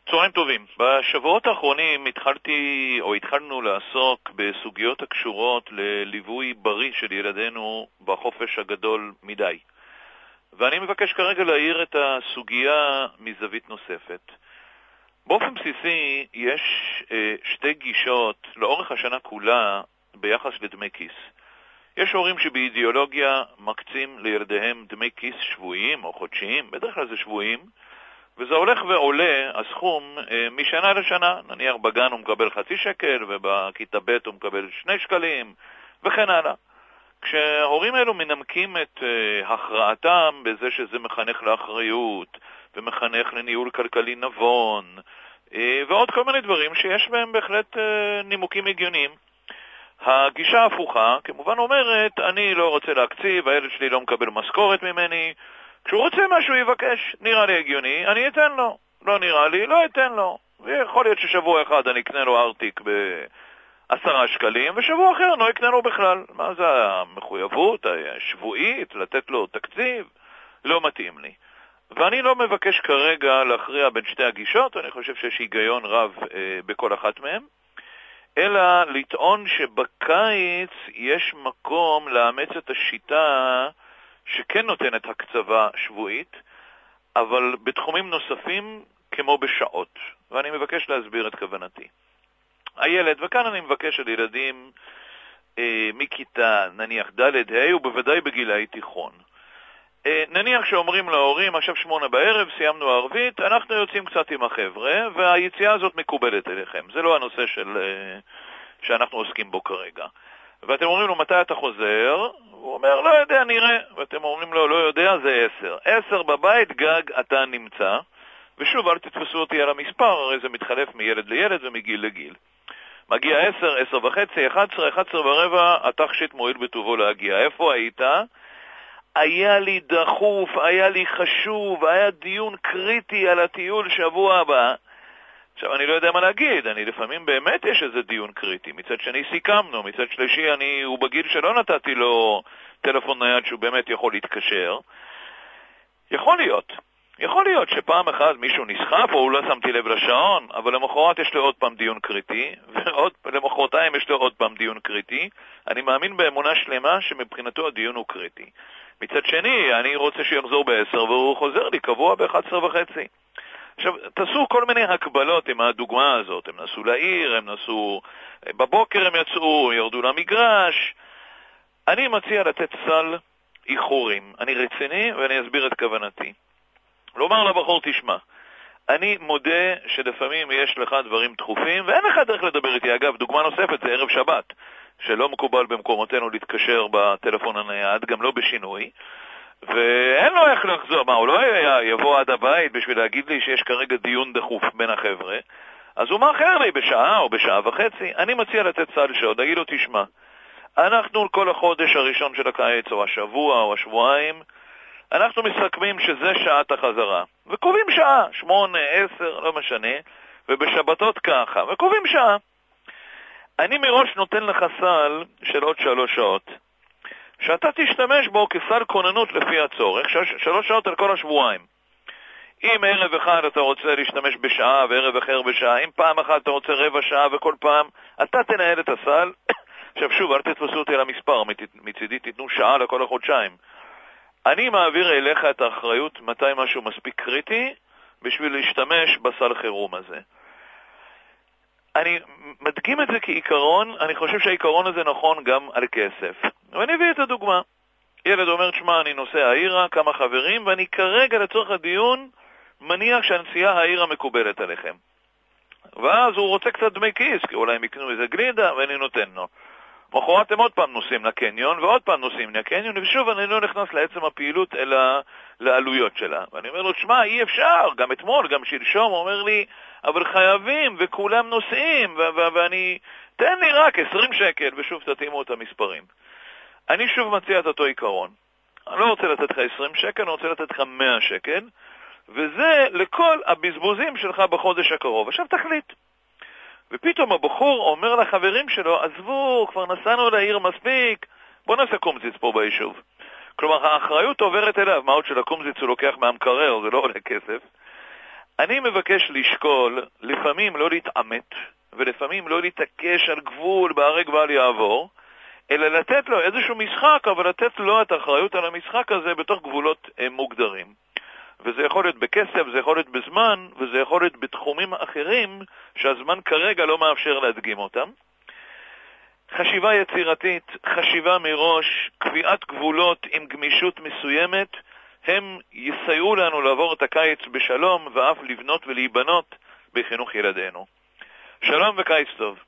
צהריים טובים. בשבועות האחרונים התחלנו לעסוק בסוגיות הקשורות לליווי בריא של ילדינו בחופש הגדול מדי. ואני מבקש כרגע להעיר את הסוגיה מזווית נוספת. באופן בסיסי יש שתי גישות לאורך השנה כולה ביחס לדמי כיס. יש הורים שבאידיאולוגיה מקצים לילדיהם דמי כיס שבועיים או חודשיים, בדרך כלל זה שבועיים, וזה הולך ועולה הסכום משנה לשנה. נניח בגן הוא מקבל 0.5 שקל ובכיתה ב' הוא מקבל 2 שקלים וכן הלאה. כשההורים האלו מנמקים את הכרעתם בזה שזה מחנך לאחריות ומחנך לניהול כלכלי נבון ועוד כל מיני דברים שיש בהם בהחלט נימוקים הגיוניים, הגישה ההפוכה כמובן אומרת אני לא רוצה להקציב, הילד שלי לא מקבל משכורת ממני, כשהוא רוצה משהו יבקש, נראה לי הגיוני, אני אתן לו, לא נראה לי, לא אתן לו. ויכול להיות ששבוע אחד אני אקנה לו ארטיק ב10 שקלים, ושבוע אחר לא אקנה לו בכלל. מה זה המחויבות השבועית, לתת לו תקציב? לא מתאים לי. ואני לא מבקש כרגע להכריע בין שתי הגישות, אני חושב שיש היגיון רב בכל אחת מהם, אלא לטעון שבקיץ יש מקום לאמץ את השיטה שכן נותנת הקצבה שבועית, אבל בתחומים נוספים כמו בשעות. ואני מבקש להסביר את כוונתי. הילד, וכאן אני מבקש על ילדים מכיתה נניח ד' ה' ובוודאי בגילי תיכון. נניח שאומרים להורים, עכשיו 8 בערב, סיימנו ערבית, אנחנו יוצאים קצת עם החבר'ה, והיציאה הזאת מקובלת אליכם. זה לא הנושא שאנחנו עוסקים בו כרגע. ואתם אומרים לו, מתי אתה חוזר? הוא אומר, לא יודע, נראה. ואתם אומרים לו, לא יודע, זה 10. 10 בבית, גג, אתה נמצא. ושוב, אל תתפסו אותי על המספר, הרי זה מתחלף מילד לילד ומגיל לגיל. מגיע 10, 10 וחצי, 11, 11 ורבע, התכשיט מועיל בטובו להגיע. איפה היית? היה לי דחוף, היה לי חשוב, היה דיון קריטי על הטיול שבוע הבא. עכשיו, אני לא יודע מה להגיד, לפעמים באמת יש איזה דיון קריטי. מצד שני סיכמנו, מצד שלישי הוא בגיל שלא נתתי לו טלפון נייד שהוא באמת יכול להתקשר. יכול להיות שפעם אחת מישהו נסחף או הוא לא שמתי לב לשעון, אבל למחרת יש לו עוד פעם דיון קריטי, ולמחרתיים יש לו עוד פעם דיון קריטי. אני מאמין באמונה שלמה שמבחינתו הדיון הוא קריטי. מצד שני, אני רוצה שיחזור ב10 והוא חוזר לי קבוע ב11 וחצי. עכשיו, תעשו כל מיני הקבלות עם הדוגמה הזאת. הם נסעו לעיר, הם נסעו בבוקר, הם יצאו, ירדו למגרש. אני מציע לתת סל איחורים. אני רציני ואני אסביר את כוונתי. לומר לבחור, תשמע, אני מודה שלפעמים יש לך דברים דחופים, ואין לך דרך לדבר איתי. אגב, דוגמה נוספת זה ערב שבת, שלא מקובל במקומותינו להתקשר בטלפון הנייד, גם לא בשינוי. ואין לו איך לחזור, הוא לא יבוא עד הבית בשביל להגיד לי שיש כרגע דיון דחוף בין החבר'ה, אז הוא מאחר לי בשעה או בשעה וחצי. אני מציע לתת סל שעוד, להגיד לו, תשמע, אנחנו כל החודש הראשון של הקיץ או השבוע או השבועיים, אנחנו מסכמים שזה שעת החזרה, וקובעים שעה, 8, 10, לא משנה, ובשבתות ככה, וקובעים שעה. אני מראש נותן לך סל של עוד 3 שעות, שאתה תשתמש בו כסל כוננות לפי הצורך, 3 שעות על כל השבועיים. אם ערב אחד אתה רוצה להשתמש בשעה וערב אחר בשעה, אם פעם אחת אתה רוצה רבע שעה וכל פעם, אתה תנהל את הסל. עכשיו שוב, אל תתפסו אותי על המספר, מצידי תיתנו שעה לכל החודשיים. אני מעביר אליך את האחריות מתי משהו מספיק קריטי בשביל להשתמש בסל חירום הזה. אני מדגים את זה כעיקרון, אני חושב שהעיקרון הזה נכון גם על כסף. ואני אביא את הדוגמה. ילד אומר, שמה, אני נוסע העירה, כמה חברים, ואני כרגע לצורך הדיון מניח שהנסיעה העירה מקובלת עליכם. ואז הוא רוצה קצת דמי כיס, כי אולי הם יקנו איזה גלידה, ואני נותן לו. מחרת הם עוד פעם נוסעים לקניון, ועוד פעם נוסעים לקניון, ושוב אני לא נכנס לעצם הפעילות, אלא לעלויות שלה. ואני אומר לו, שמה, אי אפשר, גם אתמול, גם שלשום, הוא אומר לי, אבל חייבים, וכולם נוסעים, ואני, תן לי רק 20 שקל, ושוב תתאימו את המספרים. אני שוב מציע את אותו עיקרון. אני לא רוצה לתת לך 20 שקל, אני רוצה לתת לך 100 שקל, וזה לכל הבזבוזים שלך בחודש הקרוב. עכשיו תחליט. ופתאום הבחור אומר לחברים שלו, עזבו, כבר נסענו לעיר מספיק, בוא נעשה קומזיץ פה ביישוב. כלומר, האחריות עוברת אליו, מה עוד שלקומזיץ הוא לוקח מהמקרר, זה לא עולה כסף. אני מבקש לשקול, לפעמים לא להתעמת, ולפעמים לא להתעקש על גבול בהרג ואל יעבור, אלא לתת לו איזשהו משחק, אבל לתת לו את האחריות על המשחק הזה בתוך גבולות מוגדרים. וזה יכול להיות בכסף, זה יכול להיות בזמן, וזה יכול להיות בתחומים אחרים שהזמן כרגע לא מאפשר להדגים אותם. חשיבה יצירתית, חשיבה מראש, קביעת גבולות עם גמישות מסוימת, הם יסייעו לנו לעבור את הקיץ בשלום ואף לבנות ולהיבנות בחינוך ילדינו. שלום וקיץ טוב.